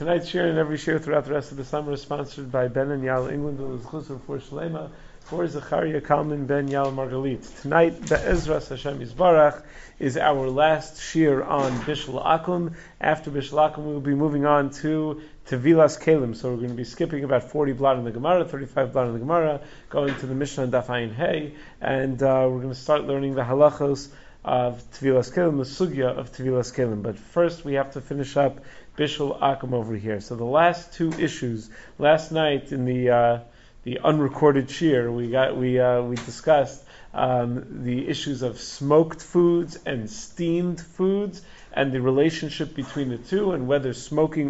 Tonight's share and every share throughout the rest of the summer is sponsored by Ben and Yal England, who is exclusive for Shalema, for Zachariah Kalman Ben Yal Margalit. Tonight, Be'ezras Hashem Yisbarach is our last shir on Bishul Akum. After Bishul Akum, we will be moving on to Tevilas Kalim. So we're going to be skipping about 40 blot in the Gemara, 35 blot in the Gemara, going to the Mishnah and Daf Ayin Hey, and we're going to start learning the halachos of Tevilas Kalim, the sugya of Tevilas Kalim. But first, we have to finish up Bishul Akum over here. So the last two issues, last night in the unrecorded shir, we discussed the issues of smoked foods and steamed foods, and the relationship between the two, and whether smoking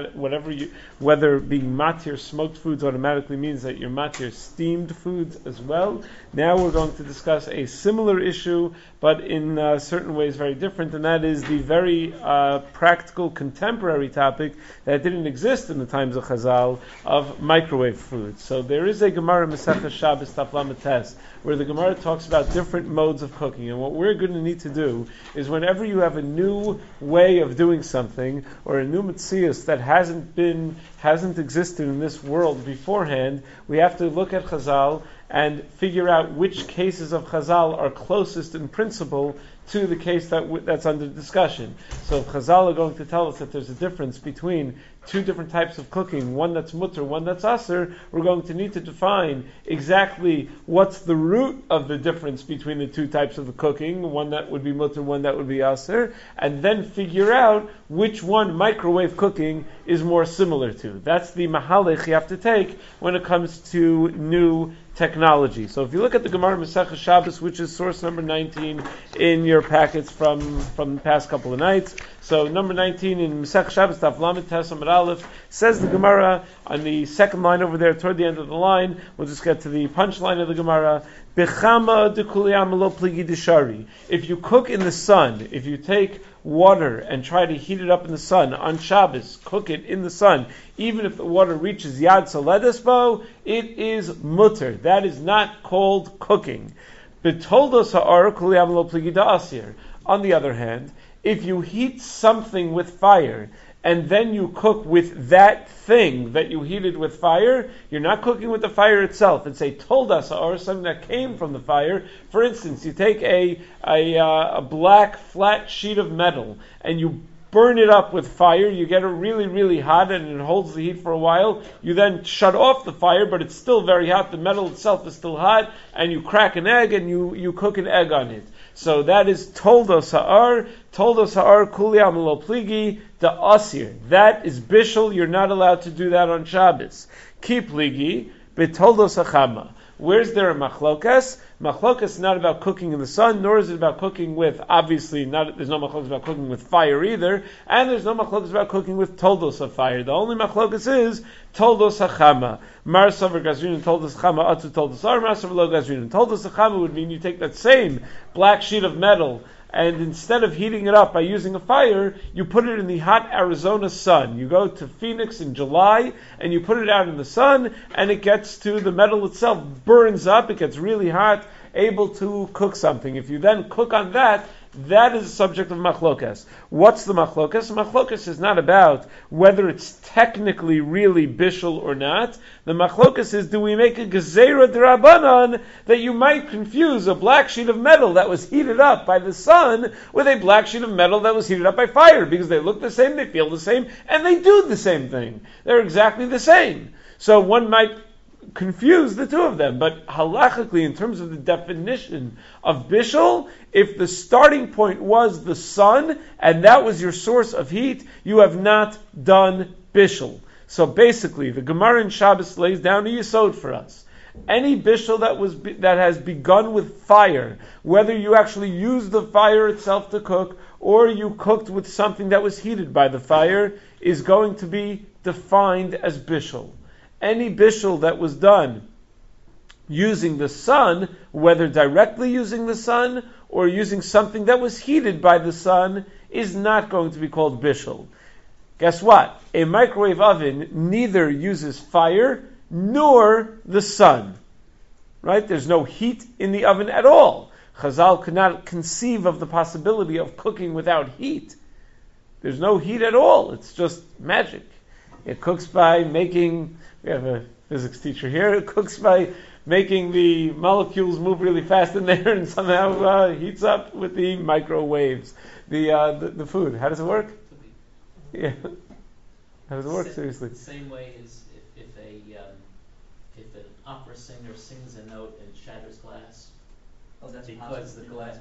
whether being matir smoked foods automatically means that you're matir steamed foods as well. Now we're going to discuss a similar issue, but in certain ways very different, and that is the very practical contemporary topic that didn't exist in the times of Chazal of microwave foods. So there is a Gemara Masechah Shabbos Daf Lamed Tes where the Gemara talks about different modes of cooking, and what we're going to need to do is whenever you have a new way of doing something or a new metzius that hasn't existed in this world beforehand, we have to look at Chazal and figure out which cases of Chazal are closest in principle to the case that's under discussion. So if Chazal are going to tell us that there's a difference between two different types of cooking, one that's mutter, one that's aser, we're going to need to define exactly what's the root of the difference between the two types of the cooking, one that would be mutter, one that would be aser, and then figure out which one microwave cooking is more similar to. That's the mahalech you have to take when it comes to new technology. So if you look at the Gemara Masechah Shabbos, which is source number 19 in your packets from the past couple of nights. So number 19 in Masechah Shabbos, Daf Lamed Tes Amud Aleph, says the Gemara on the second line over there, toward the end of the line. We'll just get to the punchline of the Gemara. Bechama dekuliyam lo pligi deshari. If you cook in the sun, if you take water and try to heat it up in the sun on Shabbos, cook it in the sun, even if the water reaches Yad Saledesbo, it is mutter. That is not called cooking. Betoldos ha'ar kuliyam lo pligi da'asir. On the other hand, if you heat something with fire and then you cook with that thing that you heated with fire, you're not cooking with the fire itself. It's a toldas or something that came from the fire. For instance, you take a black flat sheet of metal and you burn it up with fire, you get it really, really hot and it holds the heat for a while. You then shut off the fire, but it's still very hot. The metal itself is still hot, and you crack an egg and you cook an egg on it. So that is toldos ha'ar kuliyam lo pligi the asir. That is bishul. You're not allowed to do that on Shabbos. Ki pligi betoldos hachama. Where's there a machlokas? Machlokas is not about cooking in the sun, nor is it about cooking with, obviously, there's no machlokas about cooking with fire either, and there's no machlokas about cooking with toldos of fire. The only machlokas is toldos hachama. Marsav or gazrin and toldos hachama, atu toldos ar, marsav lo gazrin. And toldos hachama would mean you take that same black sheet of metal, and instead of heating it up by using a fire, you put it in the hot Arizona sun. You go to Phoenix in July, and you put it out in the sun, and it gets to the metal itself, burns up, it gets really hot, able to cook something. If you then cook on that, that is the subject of machlokas. What's the machlokas? Machlokas is not about whether it's technically really bishul or not. The machlokas is, do we make a gezerah d'Rabbanan that you might confuse a black sheet of metal that was heated up by the sun with a black sheet of metal that was heated up by fire, because they look the same, they feel the same, and they do the same thing. They're exactly the same. So one might confuse the two of them, but halachically, in terms of the definition of bishul, if the starting point was the sun and that was your source of heat, you have not done bishul. So basically, the Gemara in Shabbos lays down a yesod for us. Any bishul that has begun with fire, whether you actually used the fire itself to cook or you cooked with something that was heated by the fire, is going to be defined as bishul. Any bishul that was done using the sun, whether directly using the sun or using something that was heated by the sun, is not going to be called bishul. Guess what? A microwave oven neither uses fire nor the sun. Right? There's no heat in the oven at all. Chazal could not conceive of the possibility of cooking without heat. There's no heat at all. It's just magic. It cooks by making, we have a physics teacher here, it cooks by making the molecules move really fast in there and somehow heats up with the microwaves. The food. How does it work? Yeah. How does it work, seriously? The same way as if an opera singer sings a note and shatters glass. Oh, that's because the glass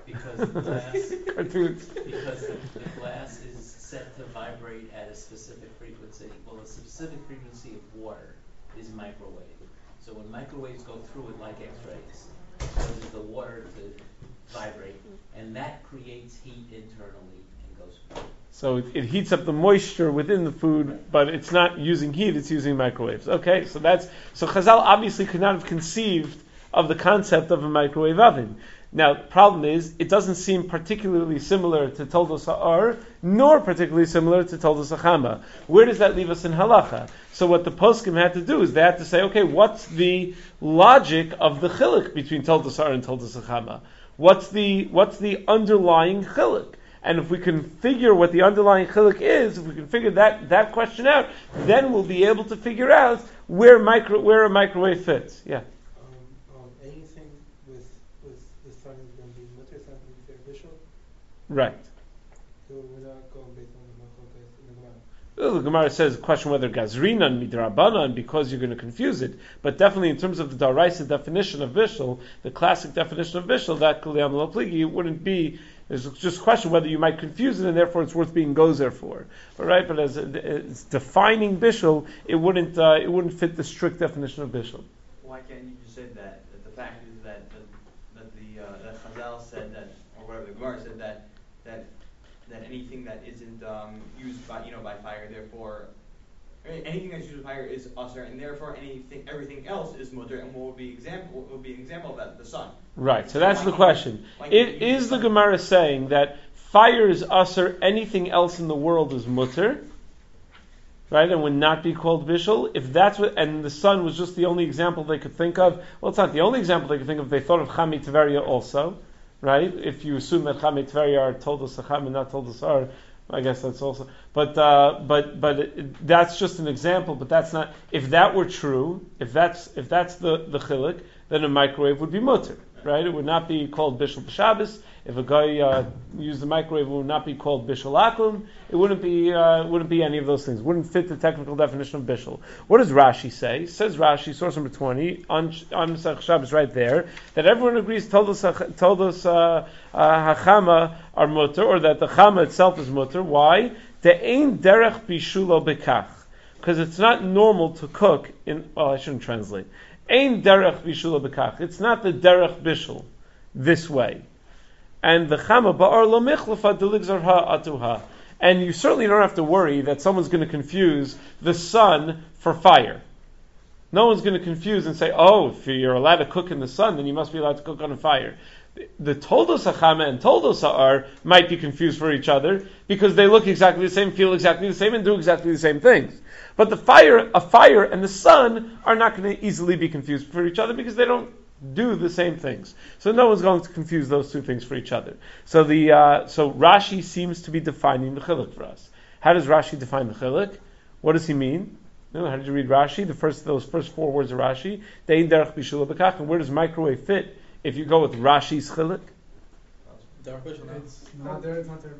Cartoons. because the glass is set to vibrate at a specific frequency. Well, the specific frequency of water is microwave. So when microwaves go through it like X-rays, it causes the water to vibrate, and that creates heat internally and goes through. So it heats up the moisture within the food, but it's not using heat, it's using microwaves. Okay, so Chazal obviously could not have conceived of the concept of a microwave oven. Now, the problem is, it doesn't seem particularly similar to Toldos Ha'ar, nor particularly similar to Toldos Hachama. Where does that leave us in halacha? So what the poskim had to do is they had to say, okay, what's the logic of the chiluk between Toldos Ha'ar and Toldos Hachama? What's the underlying chiluk? And if we can figure what the underlying chiluk is, if we can figure that question out, then we'll be able to figure out where a microwave fits. Yeah. Anything with the sun is going to be mutter, it's not going to be beneficial. Right. So we're not going based on the machlokes in the Gemara. The Gemara says question whether gazrinan midrabanan because you're going to confuse it, but definitely in terms of the daraisa definition of bishul, the classic definition of bishul, that kuliyam lo pligi, it wouldn't be. There's just a question whether you might confuse it, and therefore it's worth being gozer for. All right, but as it's defining bishul, it wouldn't fit the strict definition of bishul. Why can't you just say that the fact is that Chazal said that, or whatever the Gemara said that anything that isn't used by fire, therefore anything that's used by fire is usher, and therefore everything else is mutter, and what would be an example of that? The sun. Right. So that's the question. Is the Gemara saying that fire is usher, anything else in the world is mutter, right, and would not be called bishul? If that's what, and the sun was just the only example they could think of. Well, it's not the only example they could think of. They thought of Chami Tveria also, right? If you assume that Chami Tveria are Toldos Hacham and not Toldos Ha'ar, I guess that's also. But that's just an example. But that's not. If that were true, if that's the chiluk, then a microwave would be mutter, right? It would not be called bishul b'Shabbos. If a guy used the microwave, it would not be called bishul akum. It wouldn't be any of those things. Wouldn't fit the technical definition of bishul. What does Rashi say? Says Rashi, source number 20 on Masech Shabbos, right there, that everyone agrees Toldos Hachama are mutter, or that the chama itself is mutter. Why? De'ein derech bishulo bekach, because it's not normal to cook in. Well, I shouldn't translate. Ein derech bishulo bekach. It's not the derech bishul this way. And the chama ba'ar lo michlafa deligzarha atuha. And you certainly don't have to worry that someone's going to confuse the sun for fire. No one's going to confuse and say, oh, if you're allowed to cook in the sun, then you must be allowed to cook on a fire. The Toldos Hachama and Toldos Ha'ar might be confused for each other because they look exactly the same, feel exactly the same, and do exactly the same things. But a fire and the sun are not going to easily be confused for each other because they don't do the same things. So no one's going to confuse those two things for each other. So so Rashi seems to be defining the chiluk for us. How does Rashi define the chiluk? What does he mean? How did you read Rashi? Those first four words of Rashi. Dein derech bishul bekach. And where does microwave fit? If you go with Rashi's chiluk, It's not there. It's not there.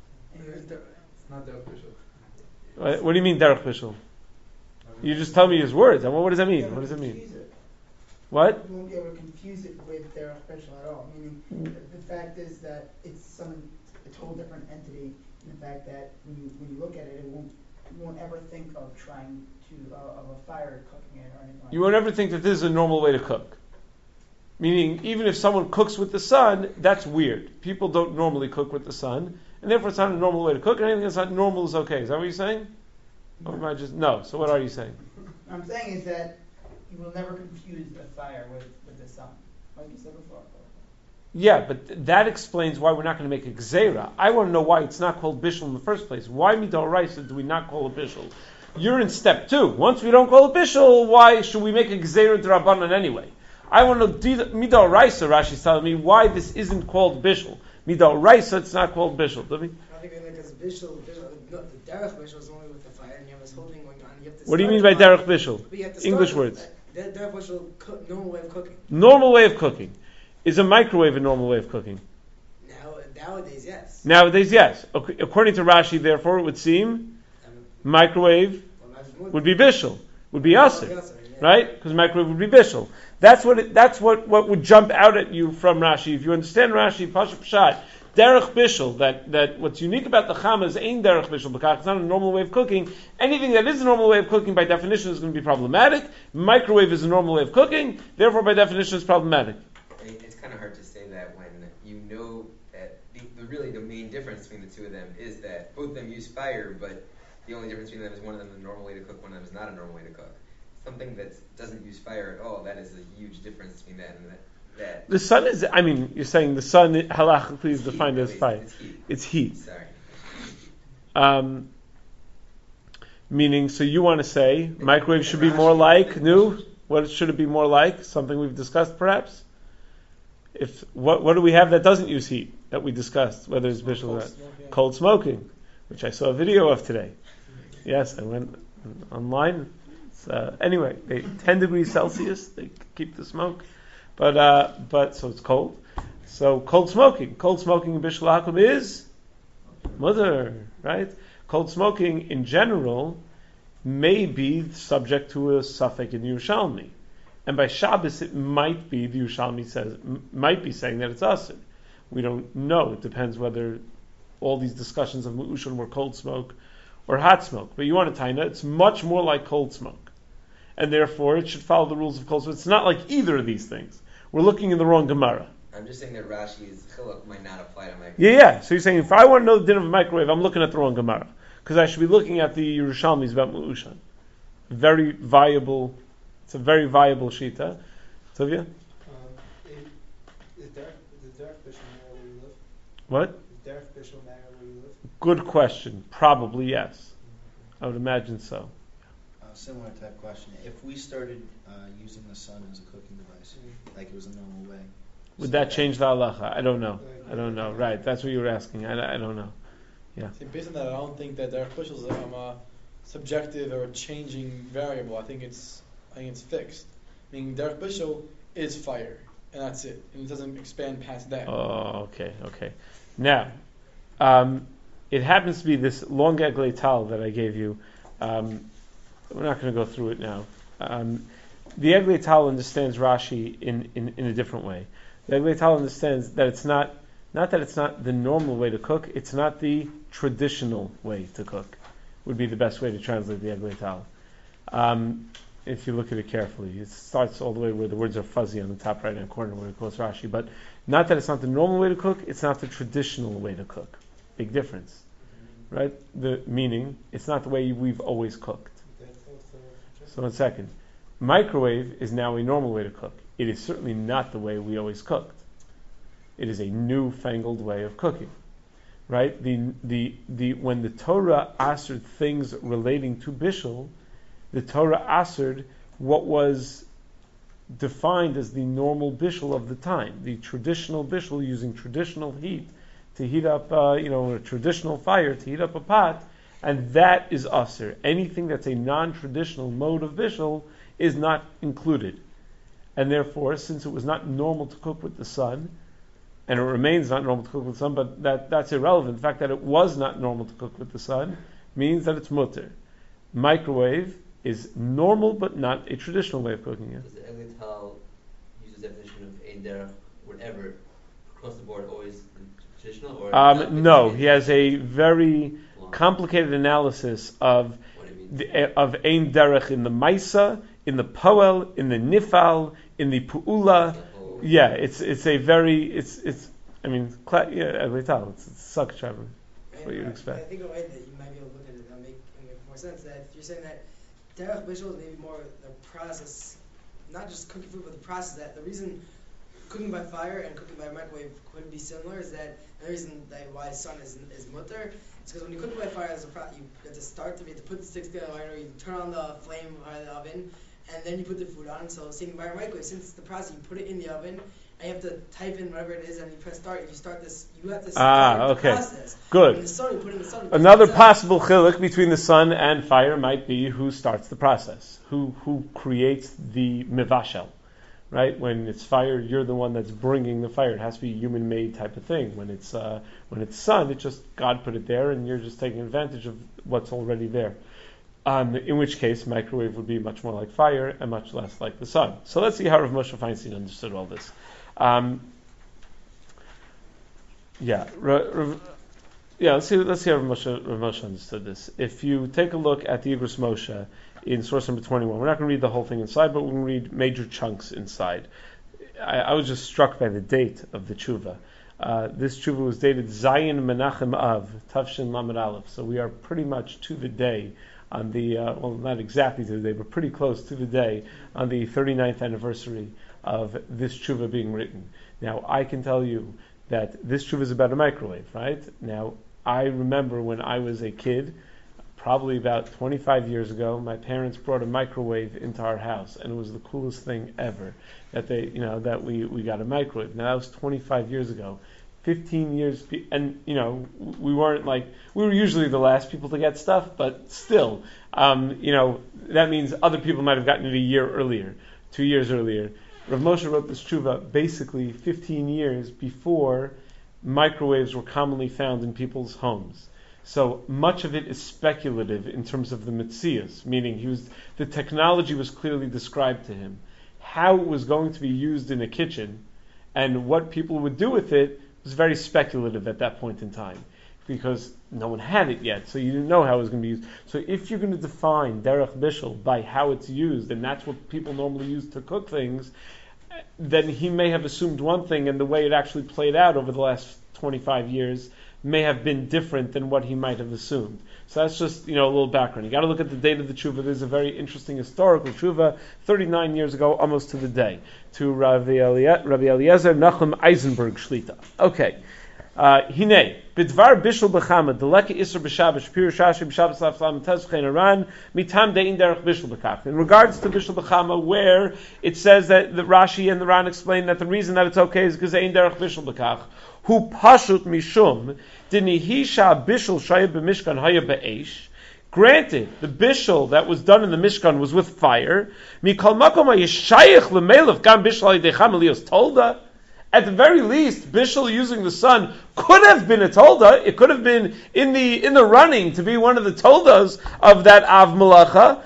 It's not there official. What do you mean derech bishul? You just tell me his words. And what does that mean? What does it mean? What? You won't be able to confuse it with derech bishul at all. Meaning, the fact is that it's a total different entity. And the fact that when you look at it, you won't ever think of trying to of a fire cooking it or anything like that. You won't ever think that this is a normal way to cook. Meaning, even if someone cooks with the sun, that's weird. People don't normally cook with the sun, and therefore it's not a normal way to cook, and anything that's not normal is okay. Is that what you're saying? No. Or am I just... No. So what are you saying? What I'm saying is that you will never confuse a fire with the sun, like you said before. Yeah, but that explains why we're not going to make a gzeira. I want to know why it's not called bishul in the first place. Why midal raisa do we not call it bishul? You're in step 2. Once we don't call it bishul, why should we make a gzeira d'Rabbanan anyway? I want to know midal raisa. Rashi's telling me why this isn't called bishul. Midal raisa, it's not called bishul. Do we? think because bishul, no, the derech bishul is only with the fire, and you have this whole thing going on. You have to What do you mean start by the derech fire, bishul? but you have to English start words. Derech bishul, normal way of cooking. Normal way of cooking. Is a microwave a normal way of cooking? Nowadays, yes. Nowadays, yes. Okay, according to Rashi, therefore, it would seem microwave would be bishul, would be aser, right? Because microwave would be bishul. That's what would jump out at you from Rashi. If you understand Rashi, Pasha Pshat, derech bishul, that what's unique about the chama is ain't derech bishul, because it's not a normal way of cooking. Anything that is a normal way of cooking, by definition, is going to be problematic. Microwave is a normal way of cooking, therefore, by definition, it's problematic. It's kind of hard to say that when you know that really the main difference between the two of them is that both of them use fire, but the only difference between them is one of them is a normal way to cook, one of them is not a normal way to cook. Something that doesn't use fire at all, that is a huge difference between that and that. The sun is, you're saying the sun halachically is defined as fire. It's heat. Sorry. Meaning, so you want to say microwave should be more like what should it be more like? Something we've discussed perhaps? What do we have that doesn't use heat that we discussed, whether it's bishul or not? Cold smoking, which I saw a video of today. Yes, I went online. Anyway, 10 degrees Celsius, they keep the smoke, but so it's cold. So cold smoking in bishul hakum is mother, right? Cold smoking in general may be subject to a suffix in Yerushalmi. And by Shabbos, it might be, the Yerushalmi might be saying that it's asur. We don't know. It depends whether all these discussions of Mu'ushan were cold smoke or hot smoke. But you want to taina, it's much more like cold smoke. And therefore, it should follow the rules of cold smoke. It's not like either of these things. We're looking in the wrong Gemara. I'm just saying that Rashi's chiluk might not apply to microwave. Yeah. So you're saying, if I want to know the din of a microwave, I'm looking at the wrong Gemara. Because I should be looking at the Yerushalmis about Mu'ushan. It's a very viable shita. Sylvia? Is Derek Bishul matter where you live? What? Is Derek Bishul matter where you live? Good question. Probably yes. I would imagine so. Similar type question. If we started using the sun as a cooking device, like it was a normal way, would that change the halacha? I don't know. Right. That's what you were asking. I don't know. Yeah. See, based on that, I don't think that Derek Bishul is a subjective or changing variable. I think it's fixed. Meaning Derek Bishul is fire, and that's it. And it doesn't expand past that. Oh, okay. Now, it happens to be this long eglei tal that I gave you. We're not going to go through it now. The eglei tal understands Rashi in a different way. The eglei tal understands that it's not that it's not the normal way to cook. It's not the traditional way to cook. Would be the best way to translate the eglei tal. If you look at it carefully, it starts all the way where the words are fuzzy on the top right-hand corner where it quotes Rashi. But not that it's not the normal way to cook, it's not the traditional way to cook. Big difference. Right? The meaning, it's not the way we've always cooked. So 1 second. Microwave is now a normal way to cook. It is certainly not the way we always cooked. It is a newfangled way of cooking. Right? When the Torah asered things relating to bishul, the Torah asered what was defined as the normal bishul of the time, the traditional bishul using traditional heat to heat up, a traditional fire to heat up a pot, and that is aser. Anything that's a non-traditional mode of bishul is not included. And therefore, since it was not normal to cook with the sun, and it remains not normal to cook with the sun, but that's irrelevant. The fact that it was not normal to cook with the sun means that it's mutter. Microwave is normal, but not a traditional way of cooking it. Does the eglei tal use the definition of ein derech, whatever, across the board, always traditional? Or no, he has a very complicated analysis of ein derech in the maisa, in the poel, in the nifal, in the pu'ula. Yeah, it's eglei tal. It's suck traveling. That's what you'd expect. I think a way that you might be able to look at it that make more sense. That you're saying that derech bishul is maybe more the process, not just cooking food, but the process. That the reason cooking by fire and cooking by microwave could be similar is that the reason that why sun is mutter is because when you cook by fire, there's you have to start to put the sticks together, or you turn on the flame of the oven, and then you put the food on. So same by microwave, since it's the process, you put it in the oven, I have to type in whatever it is, and you press start. If you start this, you have to Ah, start the okay. process. Good. In the sun, you put in the sun. Another possible chiluk between the sun and fire might be who starts the process, who creates the mivashel, right? When it's fire, you're the one that's bringing the fire. It has to be a human-made type of thing. When it's sun, it just God put it there, and you're just taking advantage of what's already there. In which case, microwave would be much more like fire and much less like the sun. So let's see how Rav Moshe Feinstein understood all this. Let's see how Rav Moshe understood this. If you take a look at the Igros Moshe in source number 21, we're not going to read the whole thing inside, but we're going to read major chunks inside. I was just struck by the date of the tshuva. This tshuva was dated Zayin Menachem Av, Tavshin Lamed Aleph. So we are pretty much to the day on the, not exactly to the day, but pretty close to the day on the 39th anniversary of this tshuva being written. Now, I can tell you that this tshuva is about a microwave, right? Now, I remember when I was a kid, probably about 25 years ago, my parents brought a microwave into our house, and it was the coolest thing ever that that we got a microwave. Now, that was 25 years ago. 15 years, and we were usually the last people to get stuff, but still, that means other people might have gotten it a year earlier, 2 years earlier. Rav Moshe wrote this tshuva basically 15 years before microwaves were commonly found in people's homes. So much of it is speculative in terms of the metzias, meaning the technology was clearly described to him. How it was going to be used in a kitchen and what people would do with it was very speculative at that point in time because no one had it yet, so you didn't know how it was going to be used. So if you're going to define derech bishul by how it's used, and that's what people normally use to cook things, then he may have assumed one thing, and the way it actually played out over the last 25 years may have been different than what he might have assumed. So that's just, a little background. You got to look at the date of the tshuva. There's a very interesting historical tshuva, 39 years ago, almost to the day, to Rabbi Eliezer Nachum Eisenberg Shlita. Okay. Hine, bidvar bishul b'chama, deleka isur b'shabbos, shpir shashi b'shabbos laflam, tezchein aran, mitam de'in derech bishul b'kach. In regards to bishul b'chama, where it says that the Rashi and the Ran explain that the reason that it's okay is because de'in derech bishul b'kach, hu pashut mishum, dinihisha bishul shaya b'mishkan haya b'eish. Granted, the bishul that was done in the Mishkan was with fire. Mikol makom ha'yishayich l'melev gam bishul ha'yidecham elios tolda. At the very least, bishul using the sun could have been a tolda. It could have been in the running to be one of the toldas of that av malacha.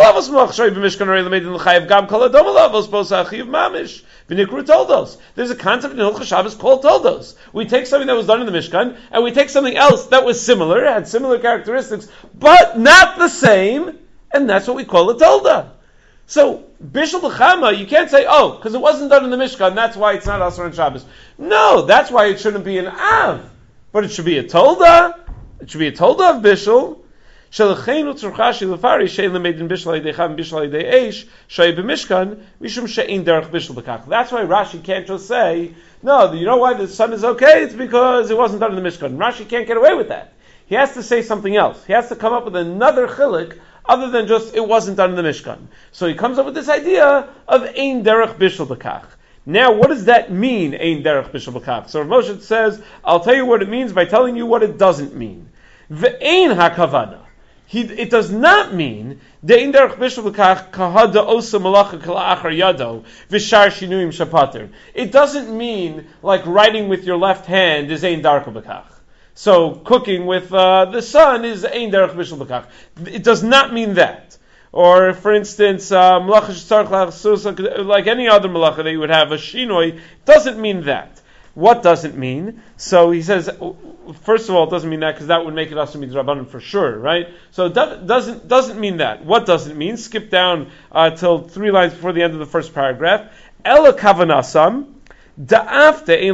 There's a concept in Hilchos Shabbos called toldos. We take something that was done in the Mishkan and we take something else that was similar, had similar characteristics, but not the same, and that's what we call a tolda. So, bishul b'chama, you can't say, because it wasn't done in the Mishkan, that's why it's not Asur on Shabbos. No, that's why it shouldn't be an Av. But it should be a Tolda. It should be a Tolda of bishul. Shelachenu tzurchashi lefari she'en lemedin bishul ha'idei bishul ha'idei eish shei b'mishkan mishum she'en derech bishul b'kach. That's why Rashi can't just say, no, you know why the sun is okay? It's because it wasn't done in the Mishkan. Rashi can't get away with that. He has to say something else. He has to come up with another chilik other than just it wasn't done in the Mishkan. So he comes up with this idea of ein derech bishul b'kach. Now, what does that mean, ein derech bishul b'kach? So Rav Moshe says, I'll tell you what it means by telling you what it doesn't mean. Ve'ein hakavana. It does not mean de'ein derech bishul b'kach kahada osa malacha k'la'achar yado v'shar shinuyim shapater. It doesn't mean like writing with your left hand is ein derech b'kach. So cooking with the sun is ein derech bishul b'kach. It does not mean that. Or, for instance, malacha shetzarich like any other malacha that you would have, a shinoi, doesn't mean that. What does it mean? So he says, first of all, it doesn't mean that because that would make it asur midrabanan for sure, right? So it doesn't mean that. What does it mean? Skip down till 3 lines before the end of the first paragraph. Ela kavanasam. Even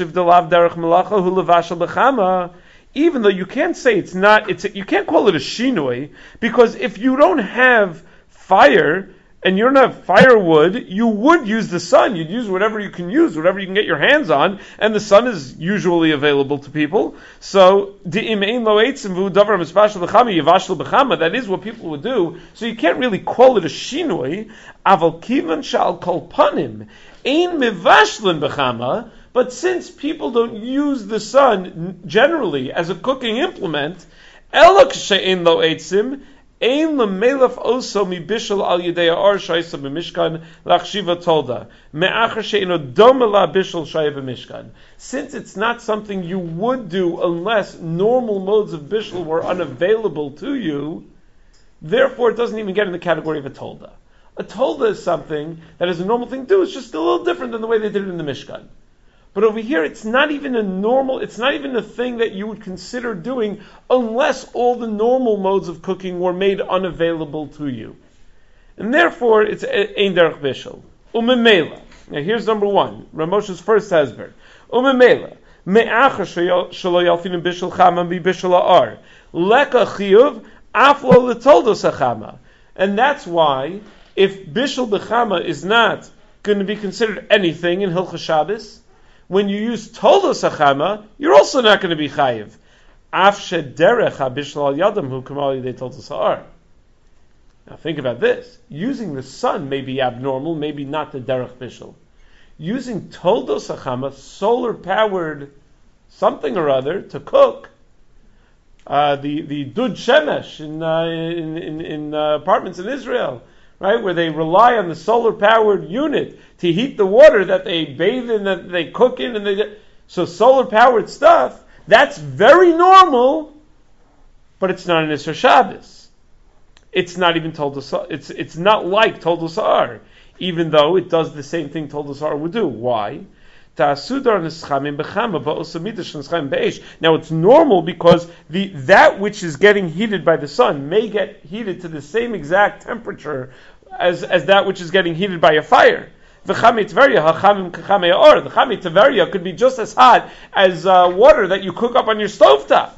though you can't say it's not, you can't call it a shinoi, because if you don't have fire, and you don't have firewood, you would use the sun. You'd use whatever you can use, whatever you can get your hands on, and the sun is usually available to people. So, that is what people would do. So you can't really call it a shinui. Aval kivan shal kol panim ein mivashlin b'chama. But since people don't use the sun generally as a cooking implement, elok she'ein lo eitzim. Ein lemelaf oso mi bishul al yedei ar shaysa b'mishkan lachshiva tolda me'achar she'ino doma la bishul shaya b'mishkan. Since it's not something you would do unless normal modes of bishul were unavailable to you, therefore it doesn't even get in the category of a tolda. A tolda is something that is a normal thing to do. It's just a little different than the way they did it in the Mishkan. But over here, it's not even it's not even a thing that you would consider doing unless all the normal modes of cooking were made unavailable to you. And therefore, it's ein derech bishul. Umemela. Now here's number one, Ramosha's first hezber. Umemela. Me'achar shelo yalfinu bishul chama mi bishul ha'ar. Leka chiyuv aflo letoldos ha'chama. And that's why, if bishul b'chama is not going to be considered anything in Hilchos Shabbos, when you use toldos hachama, you're also not going to be chayiv. Af shederech habishul al yadam hu kamal yidei toldos ha'ar. Now think about this. Using the sun may be abnormal, maybe not the derech bishul. Using toldos hachama, solar-powered something or other, to cook, the dud shemesh in apartments in Israel, right, where they rely on the solar-powered unit to heat the water that they bathe in, that they cook in, so solar-powered stuff, that's very normal, but it's not an Isser Shabbos. It's not even Toldos. It's not like Toldos Ha'ar, even though it does the same thing Toldos Ha'ar would do. Why? Now it's normal because that which is getting heated by the sun may get heated to the same exact temperature as that which is getting heated by a fire. The Chamei Tveria could be just as hot as water that you cook up on your stovetop.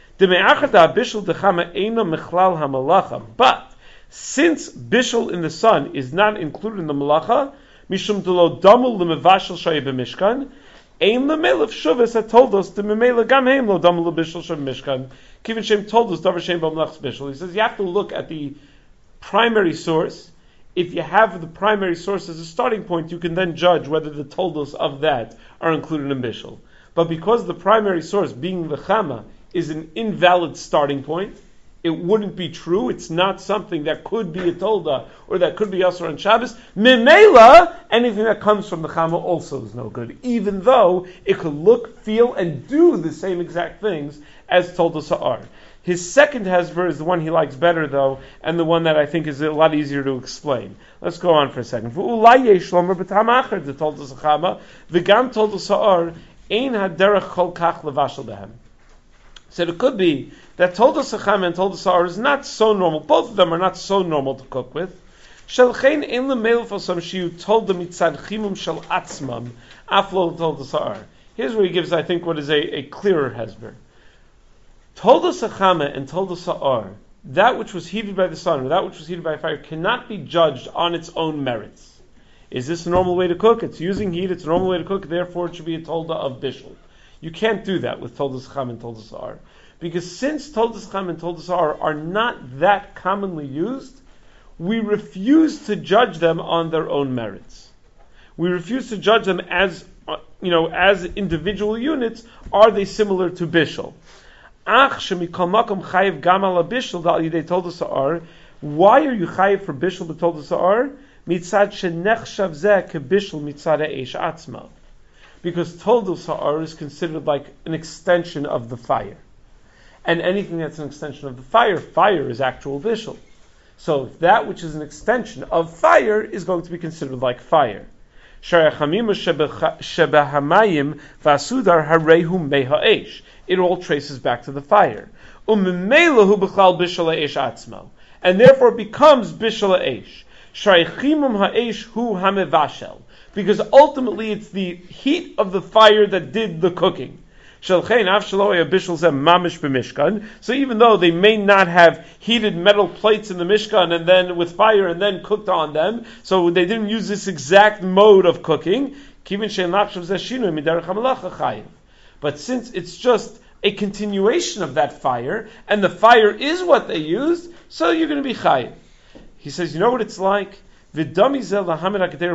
But since bishul in the sun is not included in the malacha, Mishum delo damul lemevashel shaya b'mishkan, ein lemelav shuvas atoldos dememela gam heim lo damul lebishul shaya b'mishkan. Kivin shem toldos davar shem b'mlachs bishul. He says you have to look at the primary source. If you have the primary source as a starting point, you can then judge whether the toldos of that are included in bishul. But because the primary source, being the chama, is an invalid starting point, it wouldn't be true. It's not something that could be a tolda or that could be asur on Shabbos. Memela, anything that comes from the chama also is no good, even though it could look, feel, and do the same exact things as toldos ha'ar. His second hezber is the one he likes better, though, and the one that I think is a lot easier to explain. Let's go on for a second. V'ulai yesh lomer b'tam acher de toldos ha'chama v'gam toldos ha'ar ein haderech kol kach levashel behem. So it could be that toldos hachama and toldos ha'ar is not so normal. Both of them are not so normal to cook with. Shelchein ein lemelef osam shiu tolda mitzad chimum shel atzmam aflo toldos ha'ar. Here's where he gives, I think, what is a clearer hezber. Toldos hachama and toldos ha'ar, that which was heated by the sun or that which was heated by fire, cannot be judged on its own merits. Is this a normal way to cook? It's using heat. It's a normal way to cook. Therefore, it should be a tolda of bishul. You can't do that with toldos hachama and toldos ha'ar. Because since toldos hachama and toldos ha'ar are not that commonly used, we refuse to judge them on their own merits. We refuse to judge them as individual units. Are they similar to bishul? Ach shemikol makom chayiv gam ala bishul dal yidei toldos ha'ar. Why are you chayiv for bishul but toldos ha'ar? Mitzad shenechshav zeh kebishul mitzad ha'esh atzma. Because toldos ha'ar is considered like an extension of the fire. And anything that's an extension of the fire is actual bishul. So that which is an extension of fire is going to be considered like fire. It all traces back to the fire. And therefore it becomes bishul ha'esh. Because ultimately it's the heat of the fire that did the cooking. Shalchein af shelo bishul zeh mamish b'mishkan. So even though they may not have heated metal plates in the Mishkan and then with fire and then cooked on them, so they didn't use this exact mode of cooking. Kivin shein lachshav zeh shinui miderech hamalacha chayiv. But since it's just a continuation of that fire, and the fire is what they used, so you're going to be chayiv. He says, you know what it's like? Let's say instead of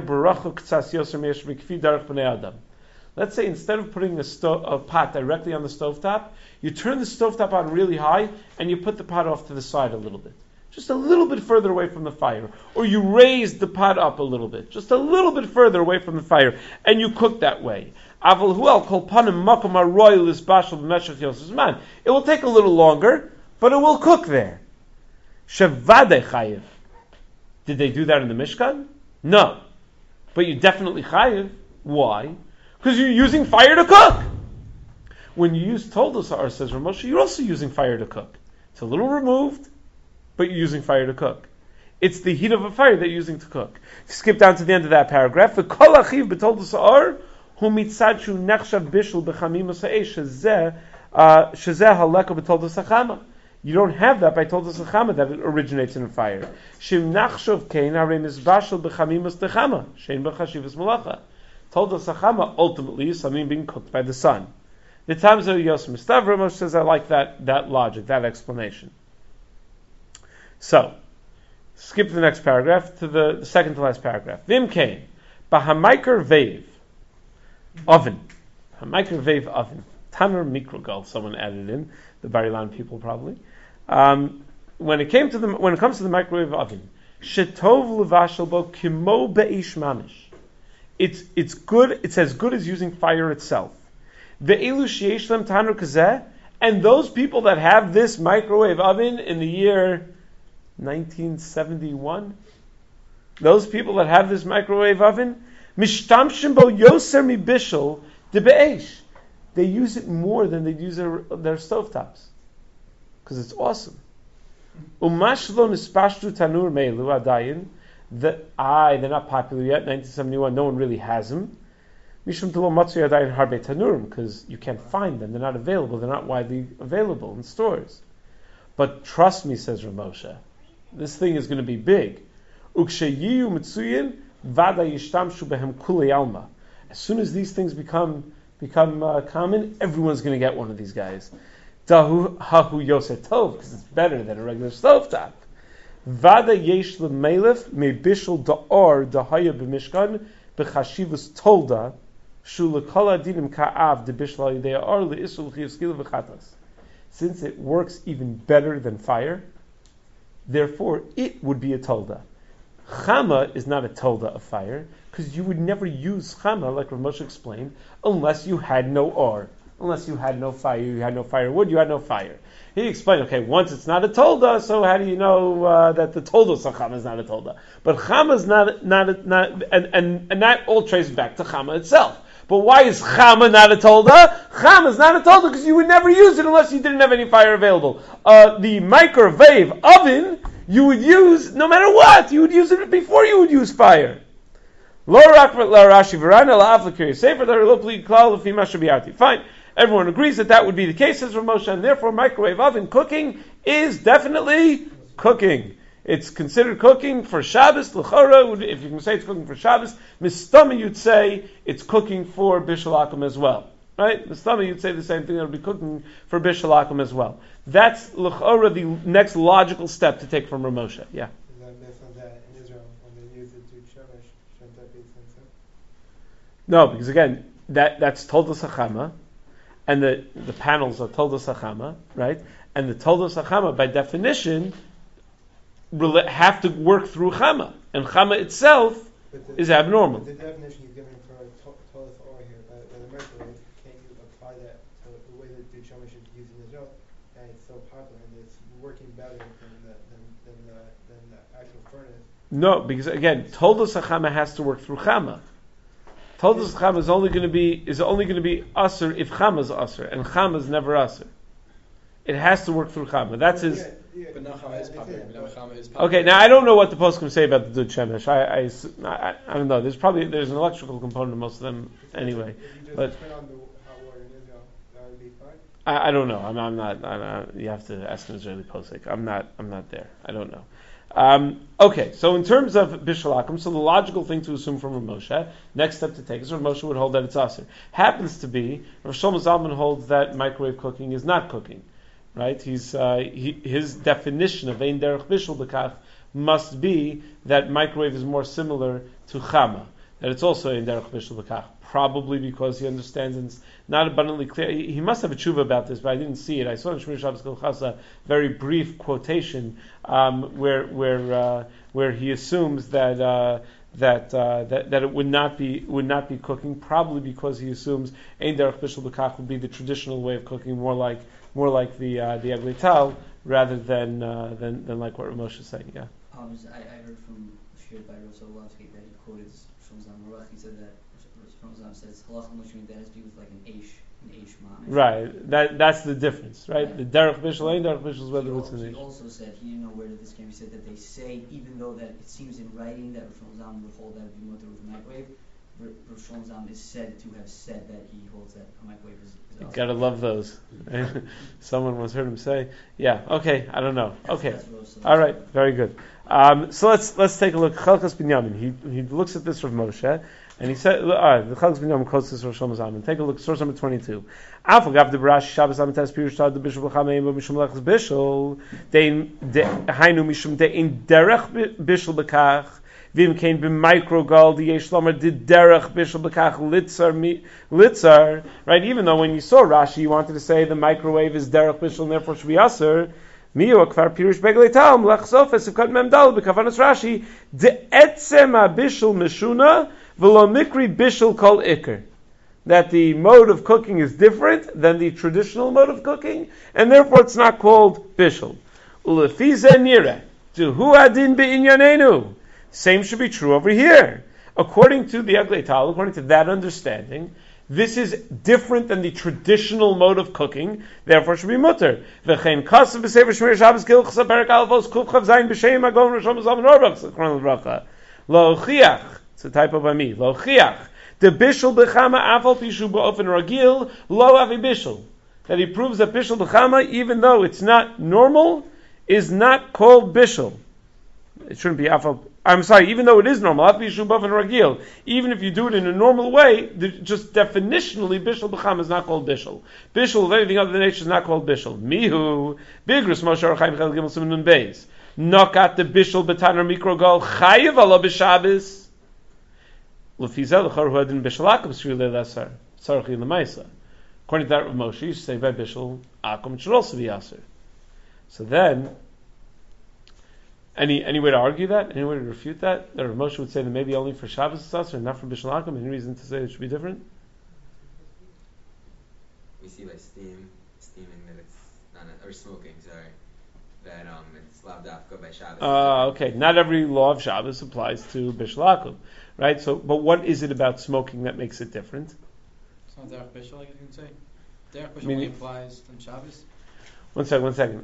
putting a pot directly on the stovetop, you turn the stovetop on really high and you put the pot off to the side a little bit. Just a little bit further away from the fire. Or you raise the pot up a little bit, just a little bit further away from the fire, and you cook that way. It will take a little longer, but it will cook there. Did they do that in the Mishkan? No. But you definitely chayiv. Why? Because you're using fire to cook. When you use Toldos Ha'ar, says Ramosha, you're also using fire to cook. It's a little removed, but you're using fire to cook. It's the heat of a fire that you're using to cook. If you skip down to the end of that paragraph, the Kol Achiv b'Toldos Ha'ar hu mitzadshu nechshav bishul b'chamimos ha'esh shezeh haleko b'Toldos Hachama. You don't have that by Toldos Hachama that it originates in a fire. Shim nachshov kein harei mizbashel b'chamimos techama shein b'chashivas malacha. Toldos Hachama ultimately is something being cooked by the sun. The times of Yosef Mistavra Moshe says I like that logic, that explanation. So, skip to the next paragraph to the second to last paragraph. Vim kein b'hamaiker veiv oven. Hamaiker veiv oven. Tanur mikrogel. Someone added in. The Bar Ilan people probably. When it comes to the microwave oven, shetov levashel bo kimo beish mamish. It's good. It's as good as using fire itself. Ve'elu sheyesh lem tanur kazeh, and those people that have this microwave oven in the year 1971, those people that have this microwave oven, mishtamshim bo yoser mi bishul de be'esh. They use it more than they use their stovetops. Because it's awesome. Umashlo nispashtu tanur meilu adayin. They're not popular yet, 1971, no one really has them. Mishum telo matzu adayin harbe tanurim, because you can't find them, they're not available, they're not widely available in stores. But trust me, says Ramosha, this thing is going to be big. Uksheyiyu mitzuyin vada yishtamshu behem kulei alma. As soon as these things become common, everyone's going to get one of these guys. Dahu hahu yoser tov, because it's better than a regular stovetop. Vada yesh lemelef me bishul da'or dahaya b'mishkan b'chashivus tolda shulakol adinim ka'av de bishul yidei or le'isul chiyuskil v'chatas. Since it works even better than fire, therefore it would be a tolda. Chama is not a tolda of fire, because you would never use chama, like Rav Moshe explained, unless you had no or, unless you had no fire, you had no firewood, you had no fire. He explained, okay, once it's not a tolda, so how do you know that the toldos of chama is not a tolda? But chama is not and that all traces back to chama itself. But why is chama not a tolda? Chama is not a tolda because you would never use it unless you didn't have any fire available. The microwave oven, you would use, no matter what, you would use it before you would use fire. Fine. Everyone agrees that would be the case, says Rav Moshe, and therefore microwave oven cooking is definitely cooking. It's considered cooking for Shabbos, l'chora, if you can say it's cooking for Shabbos. Mistama, you'd say it's cooking for Bishul Akum as well. Right? Mistama, you'd say the same thing, it would be cooking for Bishul Akum as well. That's l'chora, the next logical step to take from Rav Moshe. Yeah. Is that based on that in Israel, when they use it to Shemesh, shouldn't that be the same thing? No, because again, that's Toldos Hachama, and the panels are Toldos Hachama, right? And the Toldos Hachama, by definition, have to work through Chama, and Chama itself is abnormal. The definition he's giving for Toldos Or here, by the microwave, can you apply that to the way that the Shemesh is used in Israel, and it's so popular, and it's working better than the actual furnace? No, because again, Toldos Hachama has to work through Chama. Toldos Chama is only going to be usher if Chama is usher, and Chama is never usher. It has to work through Chama. That's his. But now Chama is popular. Okay, now I don't know what the poskim say about the Dud Shemesh. I don't know. There's an electrical component to most of them anyway. If you just but turn on the hot water in Israel, that would be I don't know. I'm not. You have to ask an Israeli posek. I'm not there. I don't know. Okay, so in terms of Bishul Akum, so the logical thing to assume from Rav Moshe, next step to take is Rav Moshe would hold that it's aser. Happens to be Rav Shlomo Zalman holds that microwave cooking is not cooking, right? His definition of ein derech bishul b'kach must be that microwave is more similar to chama, that it's also ein derech bishul b'kach. Probably because he understands, and it's not abundantly clear. He must have a tshuva about this, but I didn't see it. I saw in Shmir Shabbos Kolchas a very brief quotation where he assumes that it would not be cooking. Probably because he assumes ein derech bishul b'kach would be the traditional way of cooking, more like the Eglei Tal rather than like what Rav Moshe is saying. Yeah. I heard from Shir by Rav Solovsky that he quoted from Zalman Aruch. He said that. Says halacha mushrim that has to do with like an eish mamish. Right. That's the difference, right? The derech bishul, ain't derech bishul is whether it's an eish. He also said he didn't know where this came. He said that they say even though that it seems in writing that Rosh Hashanah would hold that would be mutter with a microwave, Rosh Hashanah is said to have said that he holds that a microwave is you gotta love those. Someone once heard him say, "Yeah, okay, I don't know." Okay, all right, very good. So let's take a look. Chalkas Binyamin. He looks at this Rav Moshe. And he said, all right, the Chalkas Binyamin quotes this Rosh Hashanah. Take a look, source number 22. Afagav de Barash Shabbos Amitas Pirush the Bishul B'Chameim Mishum Lechus Bishul Dein Hainu Mishum Dein Derech Bishul B'Kach Vim Kain B'Microgal Diyesh Lomer Did Derech Bishul B'Kach Litzar. Right? Even though when you saw Rashi, you wanted to say the microwave is Derech Bishul and therefore should be Aser. Miu Akvar Pirush Beglei Tal Lechsof Esukot Memdal B'Kavanas Rashi De Etzema Bishul Mishuna V'lo mikri bishul kol ikr. That the mode of cooking is different than the traditional mode of cooking, and therefore it's not called bishul. Ulefi ze nireh, hu adin be'inyanenu. Same should be true over here. According to the Eglei Tal, according to that understanding, this is different than the traditional mode of cooking, therefore it should be mutter. V'chein kasav b'sefer shmir Shabbos kilchasa perik alvos kuf chav zayin b'sheim agon rishon zalman orbach zechron l'bracha. Lo chiach. It's a type of ami. Lo chiach. The bishul b'chama afal pishu ba'ofen ragil lo avi bishul. That he proves that bishul b'chama, even though it's not normal, is not called bishul. It shouldn't be afal. I'm sorry, even though it is normal, afi pishu ba'ofen ragil. Even if you do it in a normal way, just definitionally, bishul b'chama is not called bishul. Bishul of anything other than nature is not called bishul. Mihu bigris Moshe Archaim Chel Gimel Siman Nun Beis. Nokat the bishul b'taner mikrogal chayiv ala b'Shabbos. According to that Rav Moshe, you say by bishul akum, it should also be aser. So then, any way to argue that? Any way to refute that? That Rav Moshe would say that maybe only for Shabbos it's aser, and not for bishul akum. Any reason to say it should be different? We see by steaming that it's not, or smoking. Sorry, that it's lav dafka by Shabbos. Okay, not every law of Shabbos applies to bishul akum. Right, so, but what is it about smoking that makes it different? It's not derech bishul, like you can say. Derech bishul only applies on Shabbos. One second.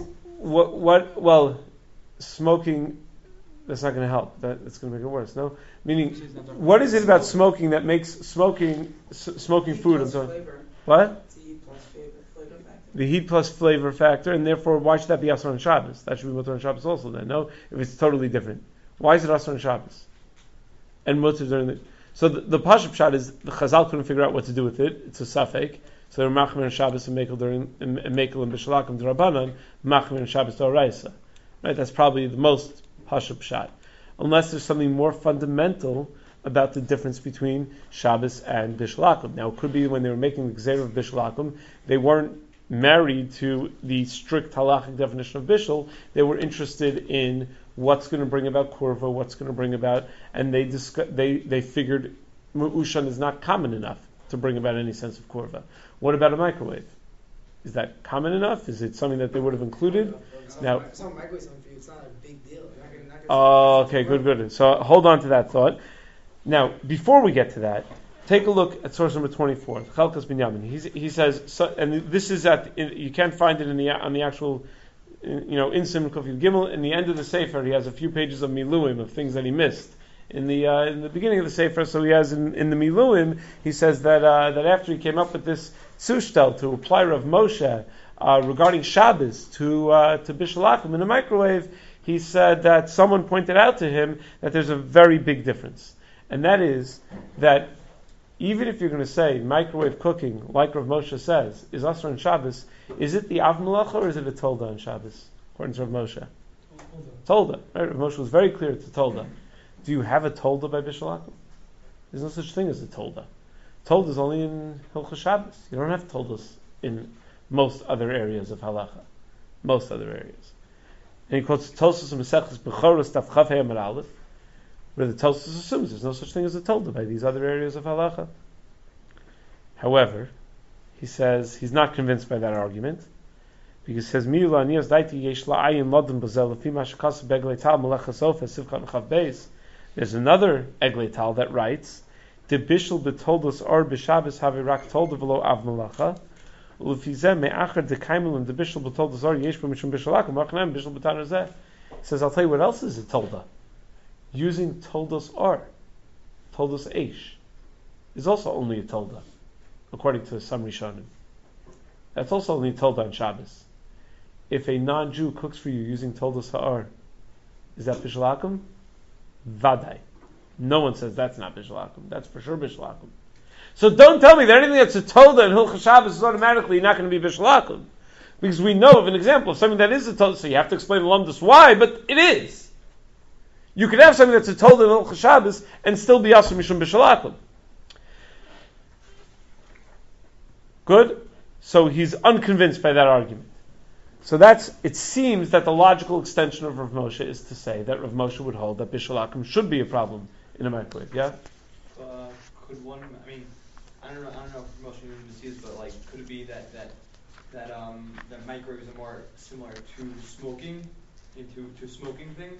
Well, smoking, that's not going to help. That's going to make it worse, no? Meaning, what is it about smoking that makes smoking food? And so, what? It's the heat plus flavor factor. The heat plus flavor factor, and therefore, why should that be asur on Shabbos? That should be mutter on Shabbos also then, no? If it's totally different. Why is it asur on Shabbos? And mutter during the... So the Pashup Pshat is, the Chazal couldn't figure out what to do with it. It's a Safek. So they're Machmir and Shabbos and Mekel and Bishul Akum D'Rabbanan, Machmir and Shabbos D'Oraisa. Right? That's probably the most Pashup Pshat. Unless there's something more fundamental about the difference between Shabbos and Bishul Akum. Now, it could be when they were making the Gzeir of Bishul Akum, they weren't married to the strict halachic definition of Bishul. They were interested in what's going to bring about kurva, what's going to bring about, and they figured Mu'ushan is not common enough to bring about any sense of kurva. What about a microwave? Is that common enough? Is it something that they would have included? Now, it's not microwave something for you. It's not a big deal. Okay, good. So hold on to that thought. Now, before we get to that, take a look at source number 24, Chalkas Binyamin. He says, so, and this is you can't find it on the actual. In Simon Kuf Gimel, in the end of the Sefer, he has a few pages of miluim, of things that he missed in the beginning of the Sefer. So he has in the Miluim, he says that after he came up with this sushtel to apply Rav Moshe regarding Shabbos to Bishul Akum in a microwave, he said that someone pointed out to him that there's a very big difference, and that is that even if you're going to say microwave cooking, like Rav Moshe says, is Asr on Shabbos, is it the Av Malacha or is it a Tolda on Shabbos, according to Rav Moshe? Tolda. Right? Rav Moshe was very clear to Tolda. Do you have a Tolda by Bishul Akum? There's no such thing as a Tolda. Tolda is only in Hilchos Shabbos. You don't have Toldas in most other areas of Halacha. Most other areas. And he quotes Tosfos and Maseches Bechoros Daf Chav Hei Amud Aleph, where the Tosfos assumes there's no such thing as a Tolda by these other areas of Halacha. However, he says he's not convinced by that argument, because he says Miula Anias Daiti Yesh La'ayin Lodin Bazel Lefi Mashkas Beglei Tal Melech Sofa Sivchan Chav Beis. There's another Eglei Tal that writes De Bishul Betoldos Or B'Shabbos Have Rak Tolda V'Lo Av Melacha Ulefizeh Me'achar De Kaimel and De Bishul Betoldos Or Yesh B'Mishum Bishul Akum Machnem Bishul B'Tan Zeh. He says, I'll tell you what else is a Tolda. Using Toldos Or, Toldos Eish, is also only a Tolda, according to some Rishonim. That's also only a Tolda on Shabbos. If a non-Jew cooks for you using Toldos Ha'or, is that Bishul Akum? Vadai. No one says that's not Bishul Akum. That's for sure Bishul Akum. So don't tell me that anything that's a Tolda in Hilchos Shabbos is automatically not going to be Bishul Akum. Because we know of an example of something that is a Tolda, so you have to explain the Lumdus why, but it is. You could have something that's a Tolda in Hilchos Shabbos and still be Asur Mishum Bishul Akum. Good? So he's unconvinced by that argument. So it seems that the logical extension of Rav Moshe is to say that Rav Moshe would hold that Bishul Akum should be a problem in a microwave. Yeah? Could one, I don't know if Rav Moshe uses this, but like, could it be that microwaves are more similar to smoking, to smoking things?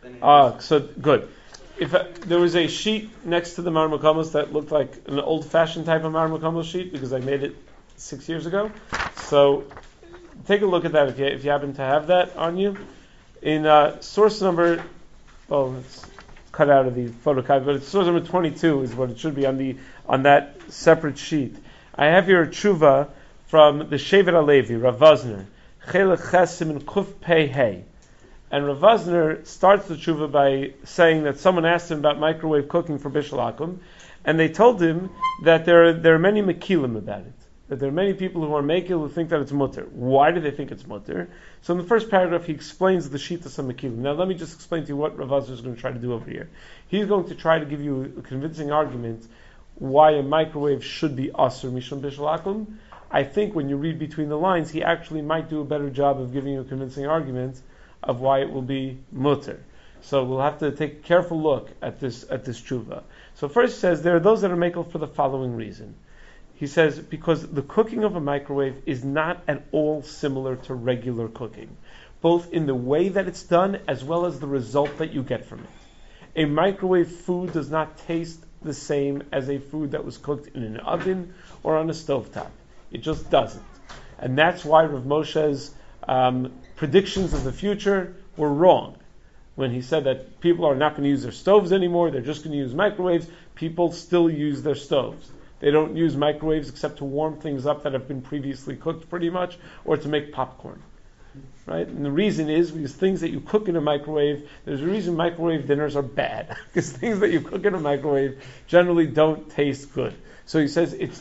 So good. If there was a sheet next to the Mar Makamos that looked like an old-fashioned type of Mar Makamos sheet, because I made it 6 years ago. So take a look at that if you happen to have that on you. In source number, it's cut out of the photocopy, but it's source number 22 is what it should be on that separate sheet. I have here a tshuva from the Shevet HaLevi, Rav Vosner, Chelek Chesim and Kuf Pei Hey. And Rav Vosner starts the tshuva by saying that someone asked him about microwave cooking for Bishul Akum, and they told him that there are many mekilim about it. That there are many people who are mekil who think that it's mutter. Why do they think it's mutter? So in the first paragraph he explains the shitas of mekilim. Now let me just explain to you what Rav Vosner is going to try to do over here. He's going to try to give you a convincing argument why a microwave should be asur mishum bishul akum. I think when you read between the lines, he actually might do a better job of giving you a convincing argument of why it will be mutter. So we'll have to take a careful look at this tshuva. So first he says there are those that are mekil for the following reason. He says because the cooking of a microwave is not at all similar to regular cooking, both in the way that it's done as well as the result that you get from it. A microwave food does not taste the same as a food that was cooked in an oven or on a stovetop. It just doesn't. And that's why Rav Moshe's predictions of the future were wrong. When he said that people are not going to use their stoves anymore, they're just going to use microwaves, people still use their stoves. They don't use microwaves except to warm things up that have been previously cooked pretty much, or to make popcorn. Right? And the reason is because things that you cook in a microwave, there's a reason microwave dinners are bad. Because things that you cook in a microwave generally don't taste good. So he says it's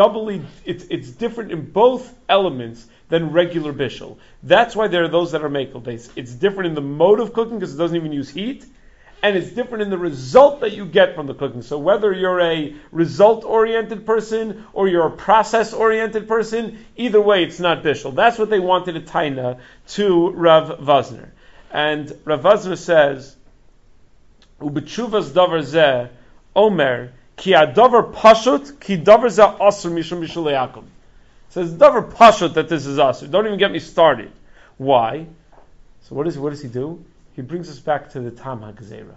different in both elements than regular bishul. That's why there are those that are makel based. It's different in the mode of cooking because it doesn't even use heat, and it's different in the result that you get from the cooking. So whether you're a result-oriented person or you're a process-oriented person, either way it's not bishul. That's what they wanted a taina to Rav Vosner. And Rav Vosner says, Ubetshuvas davar zeh omer ki adavar pashut ki davar zeh asur mishum bishul yakum. Says davar pashut that this is asur. Don't even get me started. Why? So what does he do? He brings us back to the Tam HaGezerah.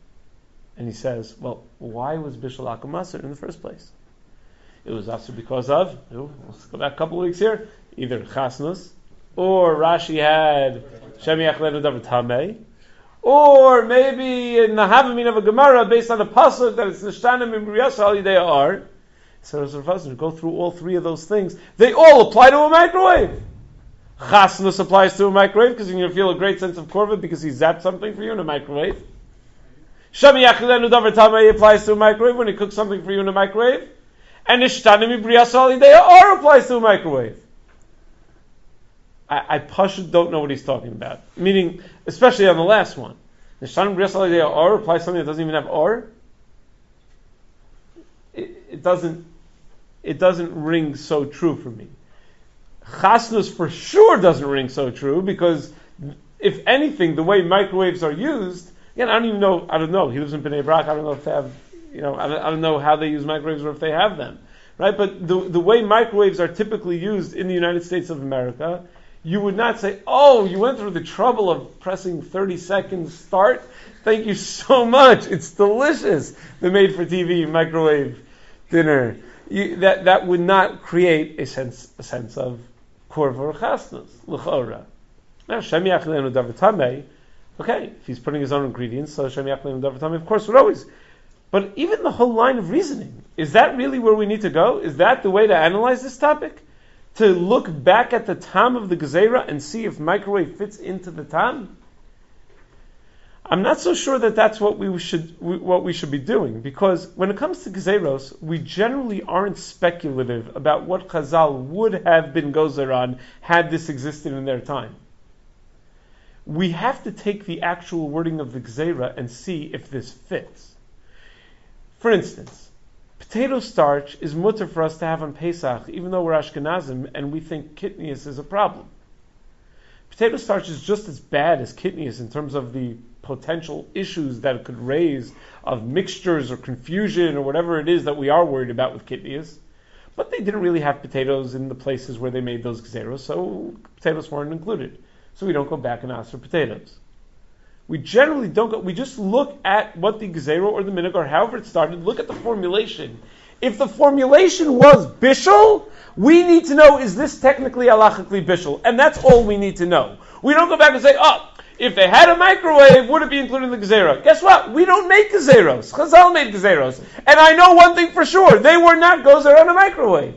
And he says, well, why was Bishul Akum asur in the first place? It was asur because of, let's go back a couple of weeks here, either chasnus, or Rashi had Shemiach Ledu Davar Tamei, or maybe in the Havamin of a Gemara based on a pasuk that it's Nishtanim in Briyasa Al Yidei Ar. So Rav Zazner, go through all three of those things. They all apply to a microwave. Chasnus applies to a microwave because you're going to feel a great sense of korva because he zapped something for you in a microwave. Shami Yachilenu Davar Tamei applies to a microwave when he cooks something for you in a microwave. And Nishtanim Briyasa Al Yidei Ar applies to a microwave. I don't know what he's talking about. Meaning, especially on the last one. Nishtanim Briyasa Al Yidei Ar applies to something that doesn't even have Ar. It doesn't ring so true for me. Chasnus for sure doesn't ring so true because, if anything, the way microwaves are used, again, I don't know. He lives in Bnei Brak. I don't know if they have, I don't know how they use microwaves or if they have them, right? But the way microwaves are typically used in the United States of America, you would not say, "Oh, you went through the trouble of pressing 30 seconds start. Thank you so much. It's delicious." The made-for-TV microwave dinner. That would not create a sense of korva or chasnus l'chora. Now Shem Yachlenu Davar Tamei. Okay, if he's putting his own ingredients, so Shem Yachlenu Davar Tamei, of course, would always. But even the whole line of reasoning, is that really where we need to go? Is that the way to analyze this topic? To look back at the tam of the gezerah and see if microwave fits into the tam? I'm not so sure that that's what we should be doing, because when it comes to gezeros, we generally aren't speculative about what Chazal would have been gozer on had this existed in their time. We have to take the actual wording of the gezerah and see if this fits. For instance, potato starch is mutter for us to have on Pesach, even though we're Ashkenazim and we think kitnius is a problem. Potato starch is just as bad as kitnius in terms of the potential issues that it could raise of mixtures or confusion or whatever it is that we are worried about with kitnius. But they didn't really have potatoes in the places where they made those gezeros, so potatoes weren't included. So we don't go back and ask for potatoes. We generally don't go, we just look at what the gezero or the minhag or however it started, look at the formulation. If the formulation was bishul, we need to know, is this technically halachically bishul? And that's all we need to know. We don't go back and say, if they had a microwave, would it be included in the gezerah? Guess what? We don't make gezeros. Chazal made gezeros. And I know one thing for sure. They were not gozer on a microwave.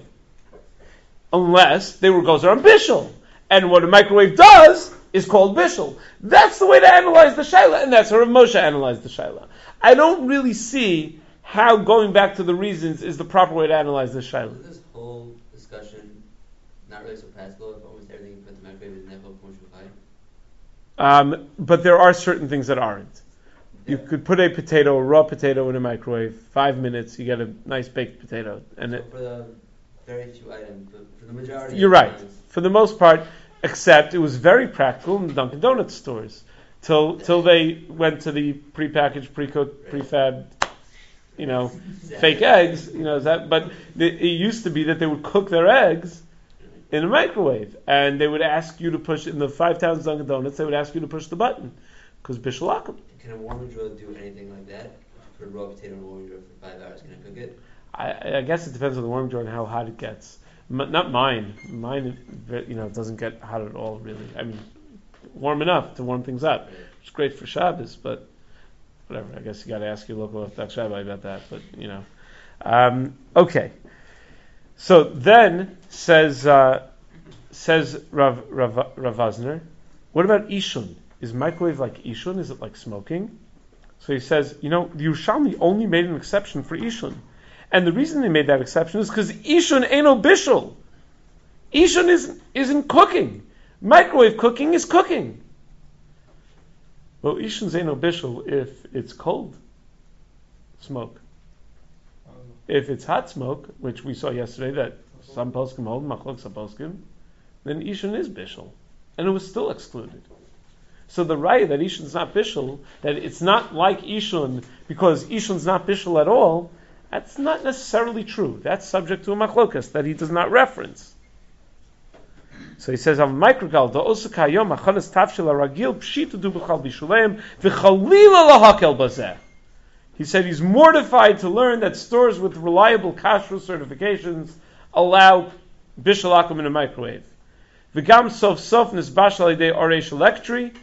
Unless they were gozer on bishul. And what a microwave does is called bishul. That's the way to analyze the shaila. And that's how Rav Moshe analyzed the shaila. I don't really see how going back to the reasons is the proper way to analyze this shaila. This whole discussion, not really so practical, if almost everything but the microwave is never but there are certain things that aren't. You could put a raw potato in a microwave, 5 minutes, you get a nice baked potato. And for the very few items, but for the majority you're right. For the most part, except it was very practical in the Dunkin' Donuts stores. Till they went to the prepackaged, pre-cooked, prefab, fake eggs, but it used to be that they would cook their eggs in a microwave, and they would ask you to push in the 5 towns Dunkin' Donuts. They would ask you to push the button because bishul akum. Can a warming drill do anything like that? Put a raw potato in a warming drill for 5 hours. Can it cook it? I guess it depends on the warming drill and how hot it gets. Not mine. Mine, doesn't get hot at all. Really, I mean, warm enough to warm things up. It's great for Shabbos, but whatever. I guess you got to ask your local Orthodox rabbi about that. But okay. So then says Rav Vazner, what about Ishun? Is microwave like Ishun? Is it like smoking? So he says, the Yerushalmi only made an exception for Ishun. And the reason they made that exception is because Ishun ain't no bishul. Ishun isn't cooking. Microwave cooking is cooking. Well, Ishun's ain't no bishul if it's cold smoke. If it's hot smoke, which we saw yesterday that some poskim hold, machlok some poskim, then Ishun is bishul. And it was still excluded. So the raya that Ishun's not bishul, that it's not like Ishun because Ishun's not bishul at all, that's not necessarily true. That's subject to a machlokas that he does not reference. So he says, "Av microgal da osakayom achanas tafshil aragil pshitu du b'chal bishuleim v'chalila lahakel bazeh." He said he's mortified to learn that stores with reliable kashrut certifications allow bishul akum in a microwave. V'gam sof sof nisbash al yedei oreish electri.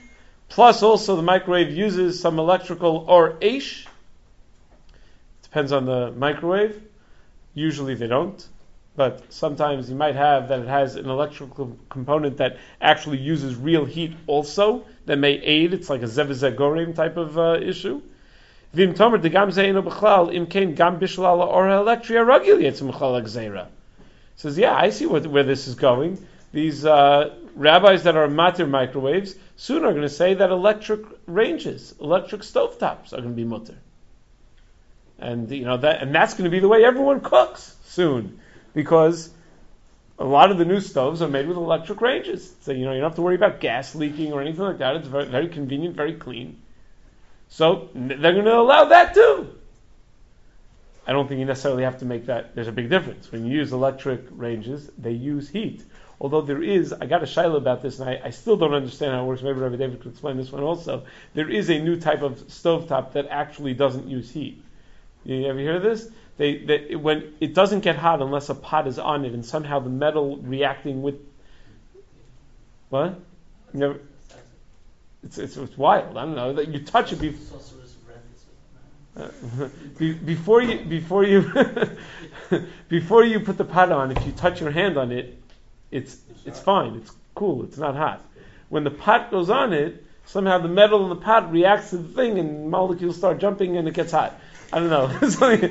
Plus also the microwave uses some electrical or eish. Depends on the microwave. Usually they don't. But sometimes you might have that it has an electrical component that actually uses real heat also, that may aid. It's like a zevizegorim type of issue. Vim tomer de gam zeino b'chlal im kein gam bishlala or electria ragil yetzim b'chlal gzeira. Says, yeah, I see where this is going. These rabbis that are matir microwaves soon are going to say that electric ranges, electric stovetops are going to be mutter, and that's going to be the way everyone cooks soon, because a lot of the new stoves are made with electric ranges. So you don't have to worry about gas leaking or anything like that. It's very, very convenient, very clean. So they're going to allow that too. I don't think you necessarily have to make that. There's a big difference. When you use electric ranges, they use heat. Although I got a shaila about this, and I still don't understand how it works. Maybe Rabbi David could explain this one also. There is a new type of stovetop that actually doesn't use heat. You ever hear this? When it doesn't get hot unless a pot is on it, and somehow the metal reacting with what? Never. It's wild. I don't know that you touch it before you before you put the pot on. If you touch your hand on it, it's fine. It's cool. It's not hot. When the pot goes on it, somehow the metal in the pot reacts to the thing, and molecules start jumping, and it gets hot. I don't know.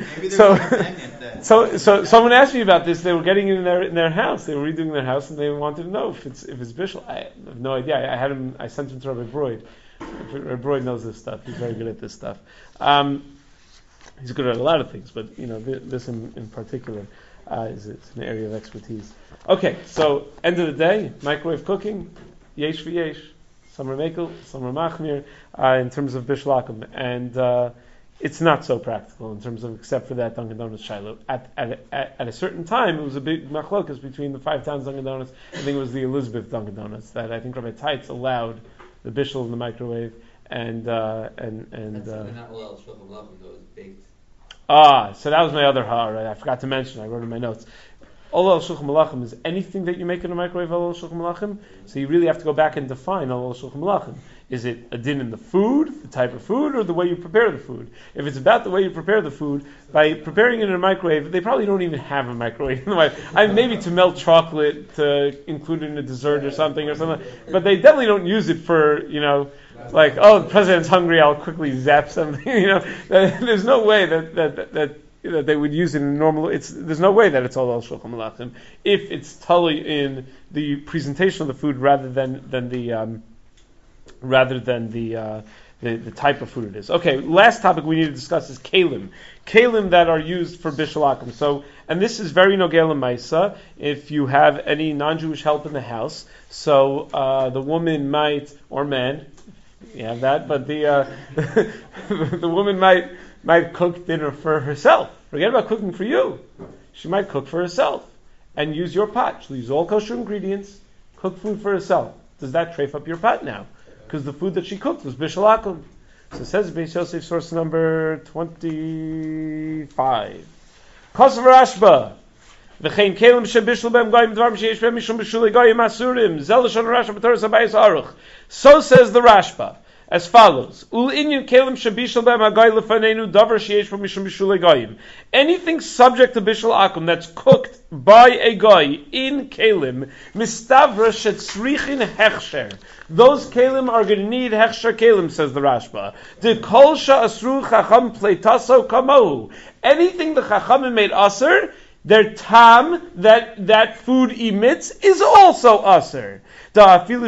So someone asked me about this. They were getting it in their house. They were redoing their house, and they wanted to know if it's bishul. I have no idea. I sent him to Rabbi Broid. Rabbi Broid knows this stuff. He's very good at this stuff. He's good at a lot of things, but this in particular is an area of expertise. Okay, so end of the day, microwave cooking, yesh v'yesh. Some are mekel, some are machmir in terms of bishul akum, and it's not so practical in terms of, except for that Dunkin' Donuts Shiloh. At a certain time, it was a big machlokas between the 5 towns Dunkin' Donuts. I think it was the Elizabeth Dunkin' Donuts that I think Rabbi Teitz allowed the bishul in the microwave, and That's not well shulchan malachim, though, it's baked. So that was my other ha'ara. I forgot to mention. I wrote in my notes. Olol shulchan malachim is anything that you make in a microwave. Olol shulchan malachim. So you really have to go back and define olol shulchan malachim. Is it a din in the food, the type of food, or the way you prepare the food? If it's about the way you prepare the food, by preparing it in a microwave, they probably don't even have a microwave in the microwave. Maybe to melt chocolate, to include it in a dessert or something, but they definitely don't use it for, like, the president's hungry, I'll quickly zap something. There's no way that they would use it in normal. There's no way that it's all shulchan malachim if it's totally in the presentation of the food rather than the type of food it is. Okay, last topic we need to discuss is kalim. Kalim that are used for bishul akum. So, and this is very nogel l'maisa. If you have any non-Jewish help in the house, so the woman might, or man, you have that, but the the woman might cook dinner for herself. Forget about cooking for you. She might cook for herself and use your pot. She'll use all kosher ingredients, cook food for herself. Does that treif up your pot now? Because the food that she cooked was bishul akum. So it says Beis Yosef, source number 25. Kosav Rashba. V'chein kelim shebishul b'em goyim dvarim sheyesh b'em mishum bishul goyim asurim. Zel l'shon Rashba b'toras habayis aruch. So says the Rashba, as follows: Ul inyan kelim shebishul b'em hagoy lefanenu davar sheyesh b'em mishum bishul goyim. Anything subject to bishul akum that's cooked by a goy in kelim mistavra shetzrichin hechsher. Those kelim are going to need hechsher kelim, says the Rashba. The kol sha'asru chacham pleitaso kamohu. Anything the chachamim made aser, their tam that food emits is also aser. The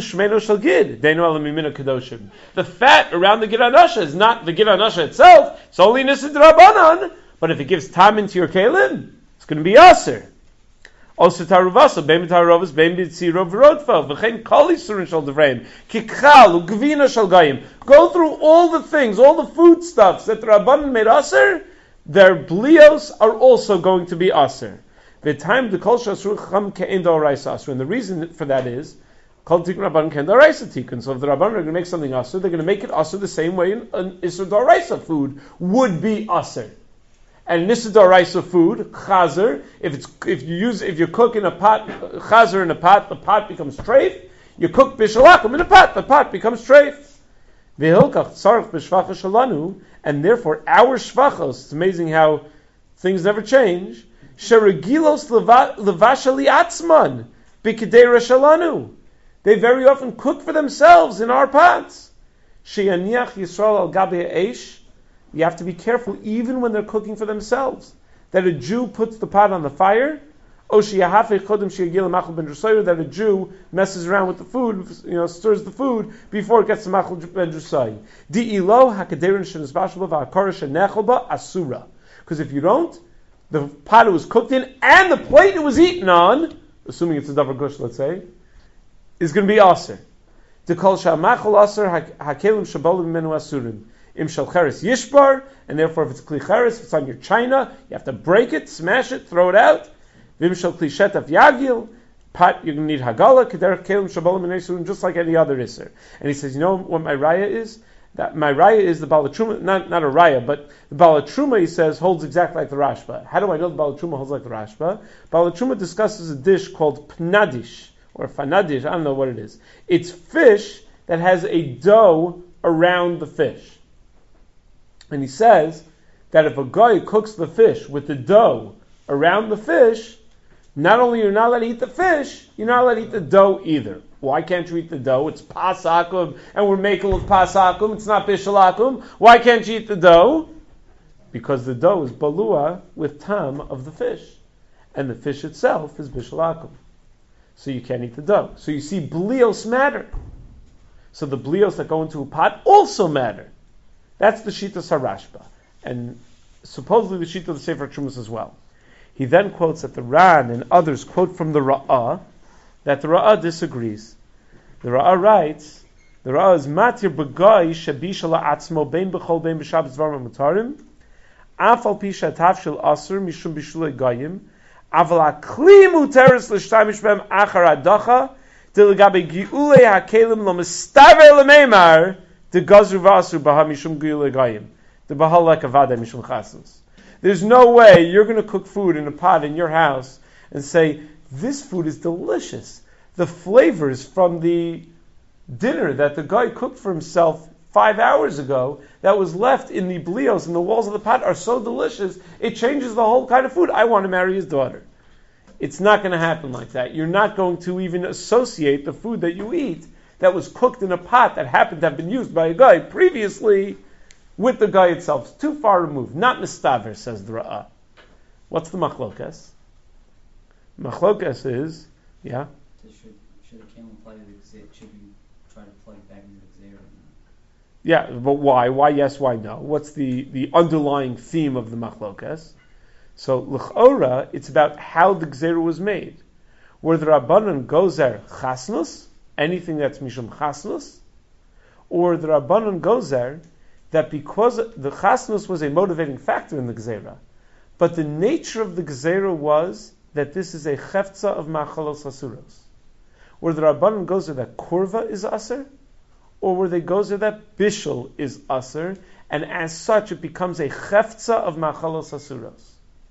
fat around the gid hanasha is not the gid hanasha itself. It's only nisid rabbanan. But if it gives tam into your kelim, it's going to be aser. Also taruvasa, beim tarovas, beim bitziro v'rodfa, v'chein kol yisurin shel devreim, kichal ugvina shel goyim. Go through all the things, all the foodstuffs that the Rabbanan made aser, their blios are also going to be aser. V'time the kol shasru chacham ke'en d'oraisa aser. And the reason for that is, kol tikun Rabbanan ke'en d'oraisa tikun. So if the Rabbanan are going to make something aser, they're going to make it aser the same way an isur d'oraisa food would be aser. And nisud d'oraisa food, chazer, if you cook in a pot, chazer in a pot, the pot becomes treif. You cook bishul akum in a pot, the pot becomes treif. V'hilkach tzarich b'shvacha shalanu, and therefore our shvachos, it's amazing how things never change, sheregilos levasha li'atzman, b'kedera shalanu. They very often cook for themselves in our pots. Sheyaniach Yisrael al gabe eish. You have to be careful even when they're cooking for themselves, that a Jew puts the pot on the fire, that a Jew messes around with the food, stirs the food before it gets to machal ben drusai. Asura. Because if you don't, the pot it was cooked in and the plate it was eaten on, assuming it's a davar gush, let's say, is going to be aser. Im shel cheres yishbar, and therefore if it's kli cheres, if it's on your china, you have to break it, smash it, throw it out. Vim shel kli shetaf yagil, pot you're going to need hagala, kederach kelim shabolim and esurim, just like any other iser. And he says, you know what my raya is? That my raya is the Balatruma, not a raya, but the Balatruma, he says, holds exactly like the Rashba. How do I know the Balatruma holds like the Rashba? Balatruma discusses a dish called pnadish, or fanadish, I don't know what it is. It's fish that has a dough around the fish. And he says that if a guy cooks the fish with the dough around the fish, not only you're not allowed to eat the fish, you're not allowed to eat the dough either. Why can't you eat the dough? It's pasakum, and we're making of pasakum. It's not bishalakum. Why can't you eat the dough? Because the dough is balua with tam of the fish, and the fish itself is bishalakum. So you can't eat the dough. So you see, blios matter. So the blios that go into a pot also matter. That's the Shita Sarashba, and supposedly the Shita of the Sefer Trumas as well. He then quotes that the Ran and others quote from the Ra'ah, that the Ra'ah disagrees. The Ra'ah writes, the Ra'ah is Matir B'gai Shabisha La'atzmo Bein B'chol Bein B'Shabbos Dvarim Mutarim Afal Pisha Tavshil Asur Mishum B'Shulei Goyim Aval HaKli Muteres L'Shtamish B'hem Achar Adacha D'Legabe Gi'ulei HaKelim Lo Mistaver L'Meimar the Gazru Vasur Baha Mishum Giyulei Gayim. The Bahal like Avada Mishum Chasnos. There's no way you're going to cook food in a pot in your house and say, this food is delicious. The flavors from the dinner that the guy cooked for himself 5 hours ago that was left in the blios and the walls of the pot are so delicious, it changes the whole kind of food. I want to marry his daughter. It's not going to happen like that. You're not going to even associate the food that you eat that was cooked in a pot that happened to have been used by a guy previously with the guy itself. It's too far removed. Not mistaver, says the Ra'ah. What's the machlokas? Machlokas is, yeah? Should a camel apply to the gzeira? Should you try to plug it back into the gzeira? Yeah, but why? Why yes, why no? What's the underlying theme of the machlokas? So, l'chora, it's about how the gzeira was made. Were the Rabbanan gozer chasnus, anything that's mishum chasnus, or the Rabbanan gozer that because the chasnus was a motivating factor in the gzeira, but the nature of the gzeira was that this is a cheftza of machalos asuros. Were the Rabbanan gozer that kurva is aser, or were they gozer that bishul is aser, and as such it becomes a cheftza of machalos asuros?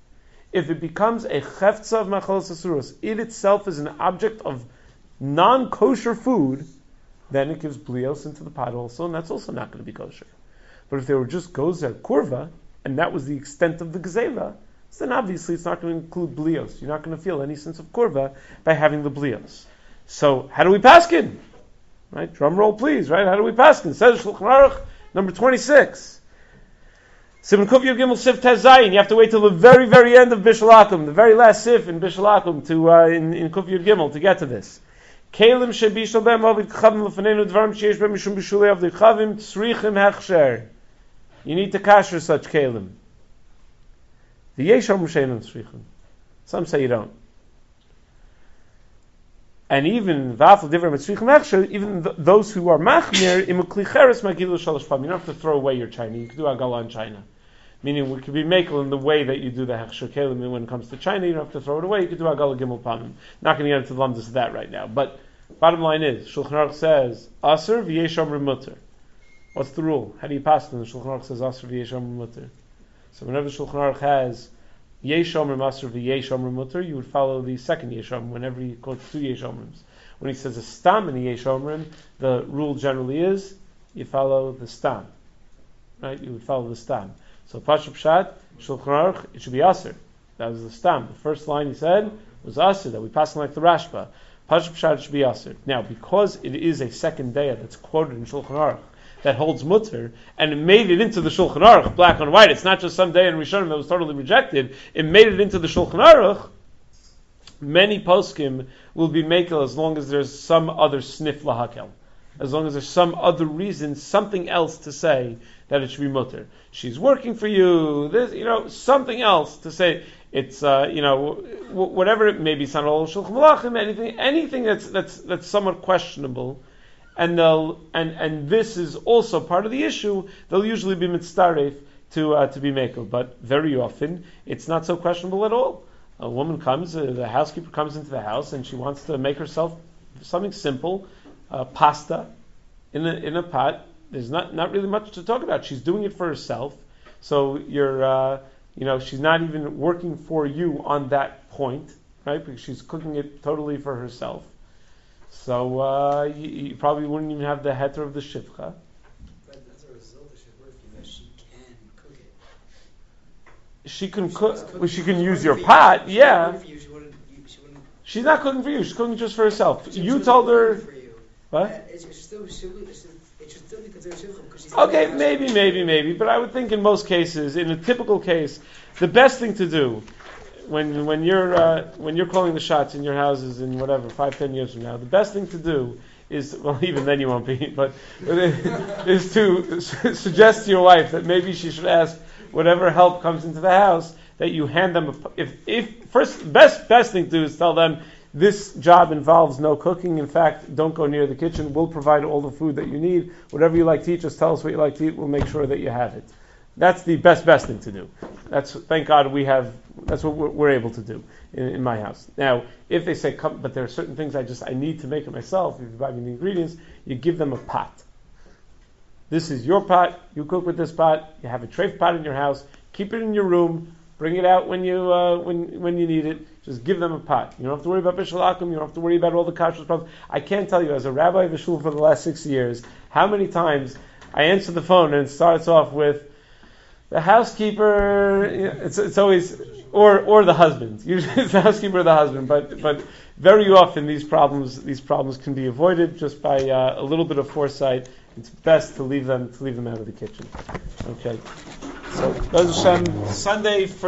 If it becomes a cheftza of machalos asuros, it itself is an object of non-kosher food, then it gives blios into the pot also, and that's also not going to be kosher. But if they were just gozer kurva, and that was the extent of the gzeira, so then obviously it's not going to include blios. You're not going to feel any sense of kurva by having the blios. So how do we paskin? Right? Drum roll, please. Right? How do we paskin? Says Shulchan Aruch, number 26. Simon Kuf Yud Gimel Sif Tez Zayin. You have to wait till the very, very end of Bishul Akum, the very last Sif in Bishul Akum to in Kuf Yud Gimel to get to this. Kelim shebishal b'hem avid kchavim l'fanenu dvarim sheish b'hem mishum b'shulei avdi kchavim tzrichim hechsher. You need to kasher such kelim. The yesh omrim sheinam tzrichim. Some say you don't. And even v'afal divram tzrichim hechsher, even those who are machmir im kli cheres magilu shalosh pam. You don't have to throw away your china. You can do agala on china. Meaning we could be makel in the way that you do the hechsher kelim, and when it comes to china, you don't have to throw it away. You could do agala gimel pamim. Not going to get into the lumdus of that right now. But bottom line is, Shulchan Aruch says aser v'yesh omrim muter. What's the rule? How do you pass them? The Shulchan Aruch says aser v'yesh omrim muter. So whenever the Shulchan Aruch has yesh omrim aser v'yesh omrim muter, you would follow the second yesh omrim whenever he quotes two yesh omrims. When he says a stam in the yesh omrim, the rule generally is you follow the stam. Right? You would follow the stam. So Pashup Pshat, Shulchan Aruch, it should be Aser. That was the stam. The first line he said was Aser, that we pass like the Rashba. Pashup Pshat should be Aser. Now, because it is a second day that's quoted in Shulchan Aruch that holds mutter, and it made it into the Shulchan Aruch, black on white, it's not just some day in Rishonim that was totally rejected, it made it into the Shulchan Aruch, many poskim will be makel as long as there's some other sniff lahakel. As long as there's some other reason, something else to say that it should be mutter. She's working for you, this, something else to say it's, whatever it may be, Shulchan Malachim, anything that's somewhat questionable, and this is also part of the issue, they'll usually be mitzaref to be makel. But very often, it's not so questionable at all. A woman comes, the housekeeper comes into the house, and she wants to make herself something simple, pasta in a pot. There's not really much to talk about. She's doing it for herself, so you're she's not even working for you on that point, right? Because she's cooking it totally for herself. So you probably wouldn't even have the heter of the shivcha. But as a result, it should work that she can cook it. She can cook. Well, she can use your pot. Yeah. She wouldn't. She's not cooking for you. She's cooking just for herself. You told her. What? It should still be considered shivcha because she's. Okay, maybe. But I would think in most cases, in a typical case, the best thing to do when you're calling the shots in your houses in whatever 5-10 years from now, the best thing to do is, well, even then you won't be, but is to suggest to your wife that maybe she should ask whatever help comes into the house that you hand them. Best thing to do is tell them this job involves no cooking. In fact, don't go near the kitchen. We'll provide all the food that you need. Whatever you like to eat, just tell us what you like to eat. We'll make sure that you have it. That's the best thing to do. Thank God that's what we're able to do in my house. Now, if they say, come, but there are certain things I need to make it myself, if you buy me the ingredients, you give them a pot. This is your pot, you cook with this pot, you have a treif pot in your house, keep it in your room, bring it out when you need it, just give them a pot. You don't have to worry about Bishul Akum, you don't have to worry about all the kashrus problems. I can't tell you, as a rabbi of a shul for the last 6 years, how many times I answer the phone and it starts off with, the housekeeper, it's always, or the husband. Usually it's the housekeeper or the husband, but very often these problems can be avoided just by a little bit of foresight. It's best to leave them out of the kitchen. Okay. So, Sunday for